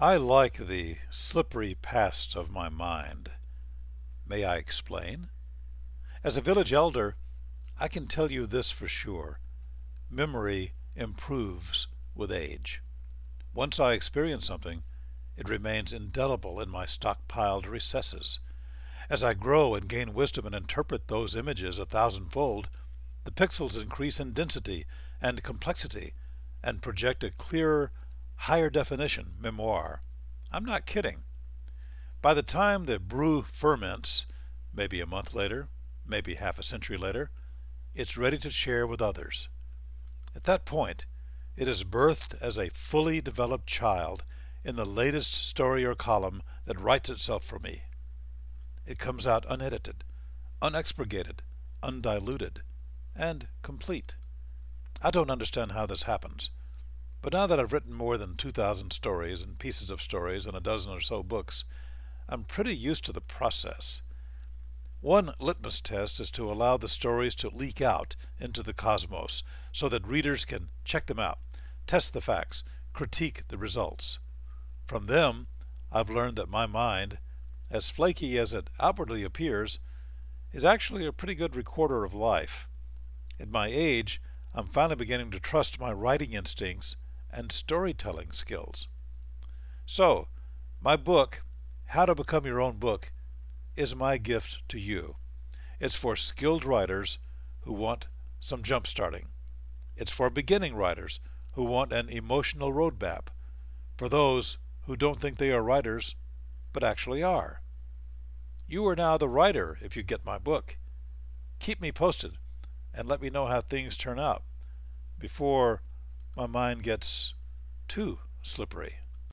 I like the slippery past of my mind. May I explain? As a village elder, I can tell you this for sure. Memory improves with age. Once I experience something, it remains indelible in my stockpiled recesses. As I grow and gain wisdom and interpret those images a thousandfold, the pixels increase in density and complexity and project a clearer, higher definition memoir. I'm not kidding. By the time the brew ferments, maybe a month later, maybe half a century later, it's ready to share with others. At that point, it is birthed as a fully developed child in the latest story or column that writes itself for me. It comes out unedited, unexpurgated, undiluted, and complete. I don't understand how this happens, but now that I've written more than 2,000 stories and pieces of stories and a dozen or so books, I'm pretty used to the process. One litmus test is to allow the stories to leak out into the cosmos so that readers can check them out, test the facts, critique the results. From them, I've learned that my mind, as flaky as it outwardly appears, is actually a pretty good recorder of life. At my age, I'm finally beginning to trust my writing instincts and storytelling skills. So, my book, How to Become Your Own Book, is my gift to you. It's for skilled writers who want some jump starting. It's for beginning writers who want an emotional roadmap. For those who don't think they are writers, but actually are. You are now the writer if you get my book. Keep me posted and let me know how things turn out before my mind gets too slippery.